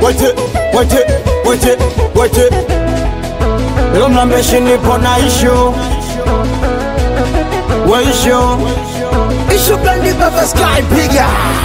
Wait. Leo mnambeshi nipo na issue. What issue kandi baba sky piga.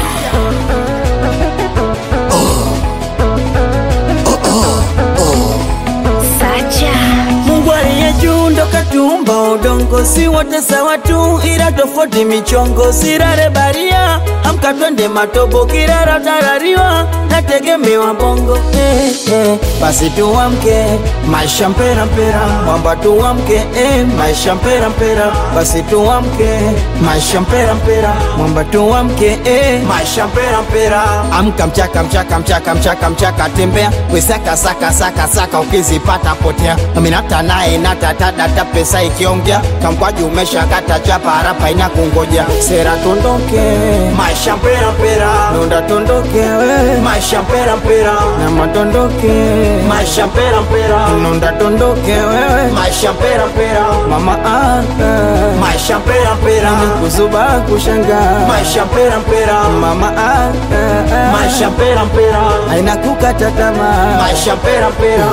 Mungu aliye juu ndo katumba udongo, si wote sawa tu, ila tofauti michongo. Sirare baria, amka twende matobo, kirara tarariwa, nategemewa bongo. Basi tuamke, maisha mpera mpera, mwamba tuamke, maisha mpera mpera. Basi tuamke, maisha mpera mpera, mwamba tuamke, maisha mpera mpera. Amka mchaka mchaka mchaka mchaka mchaka, tembea wesaka saka saka saka, ukizipata potea. Aminata nae natata data, pesa ikiongea kamkwaju umeshakata, chapa harapa ina kungoja. Sera tondoke, maisha mpera mpera, nonda tondoke we, maisha mpera mpera. Nama tondoke, maisha mpera mpera, nonda tondoke wewe, maisha mpera mpera. Mama maisha mpera mpera, kuzuba kushanga, maisha mpera mpera. Mama maisha mpera mpera, haina kukata tamaa, maisha mpera mpera.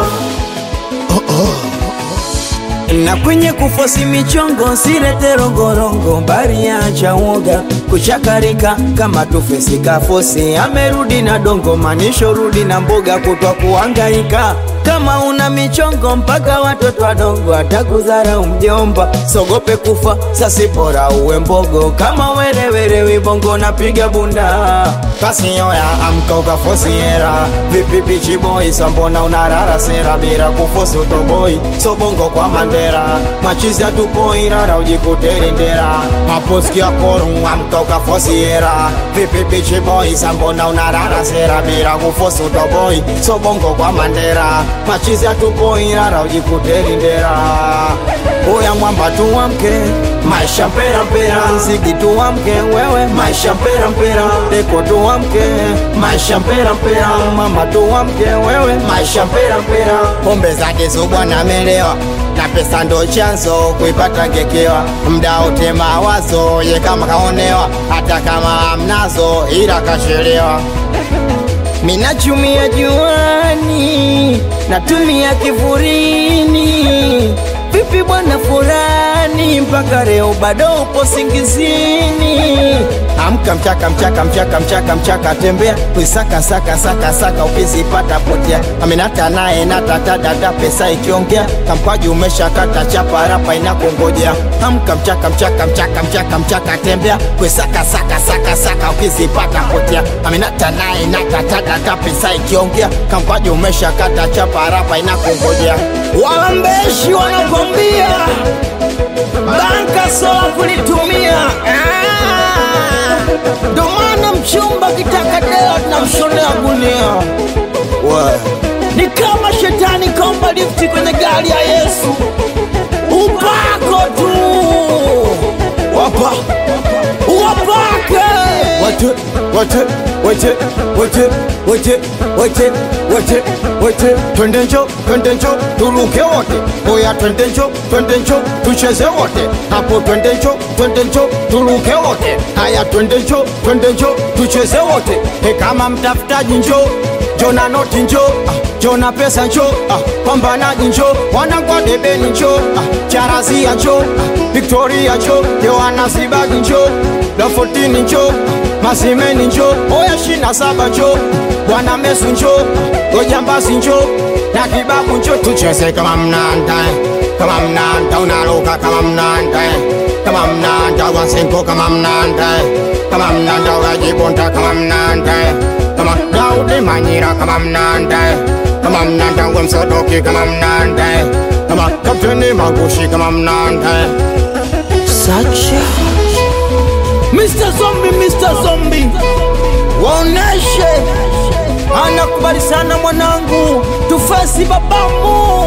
Na kwenye kufosi michongo, sirete rongorongo, bari ya chawoga kuchakarika kama tufesi kafosi. Amerudi na dongo, manisho rudi na mboga, kutwa kuangaika. Kama una michongo mpaka watoto wadongo atakuzara umjomba. Sogope kufa, sasi bora uwe mbogo, kama were wibongo napiga bunda. Kasi yoya amka ukafosi era, vipi bichi boy, sambona unarara sera bila kufosi utoboi. So bongo kwa mandera, machizi atupoi rara ujikuteri ndera. Maposki ya koru amka ukafosi era, vipi bichi boy, sambona unarara sera bila kufosi utoboi. So bongo kwa mandera, machizi atupoi rara ujikuteri ndera. Oya mwamba tuamke, maisha mpera mpera. Nzigi tuamke wewe, maisha mpera mpera. Deko tuamke, maisha mpera mpera. Mama tuamke wewe, maisha mpera mpera. Pombe zake zubwana melewa, na pesa ndo chanzo kuipata ngekewa. Mda wote mawazo, ye kama kaonewa, hata kama amnazo ila kashelewa. Mina chumia juani, natumia kifurini. Vipi bwana fulani, mpaka leo bado upo singizini. Amka mchaka mchaka mchaka mchaka mchaka, tembea wisaka saka saka saka, ukizipata potea. Aminata nae natata data, pesa ikiongea kamkwaju umeshakata, chapa harapa inakungoja. Amka mchaka mchaka mchaka mchaka mchaka, tembea wisaka saka saka saka, ukizipata potea. Aminata nae natata data, pesa ikiongea kamkwaju umeshakata, chapa harapa inakungoja. Walambeshi wanakwambia banka sola kulitumia. Ndo maana mchumba kitaka dela tunamshonea gunia. Ni kama shetani komba lifti kwenye gari ya Yesu, upako tu wapake. Wate twende njo turuke wote. Oya twende njo tucheze wote. Hapo twende njo turuke wote. Haya twende njo tucheze wote. Kama mtafutaji njo, jona noti njo, jona pesa njo, pambanaji njo, wanangwa debeni njo, charazia njo, Victoria njo, Yohana Sibagi njo, Lafotini njo, Masimeni njo, oya 27 njo, Bwana Mesu njo, Ojambasi njo, na Kibabu njo. Tucheze kama mnanda, kama mnanda, unaruka kama mnanda, kama mnanda, wasenko kama mnanda, kama mnanda, wajibonda kama mnanda, kama Daudi Manyira kama mnanda, kama mnanda, Wemsodoki kama mnanda, kama Kapteni Magushi kama mnanda. Sacha Mr. Zombie waoneshe, anakubali sana mwanangu Tufesi babamu,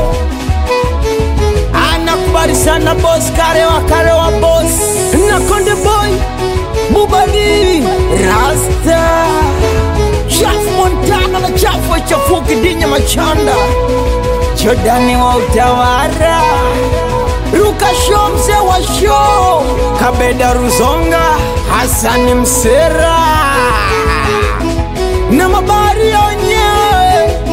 anakubali sana boss kare wa boss na Konde Boy Bubali Rasta Chaf Montana na chafu chafuki dinya machanda Jordani wa utawara Ruka show mse wa show Kabeda Ruzonga Hasani Msera na Mabari onye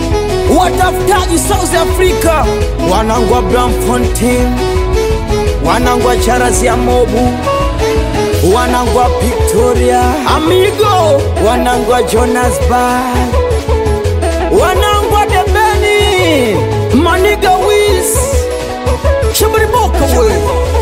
watafutaji South Africa, wanangwa Bramfontein, wanangwa Charles ya Mobu, wanangwa Victoria Amigo, wanangwa Johannesburg, wanangwa Debeni, Maniga Wiz, Shabari Boka we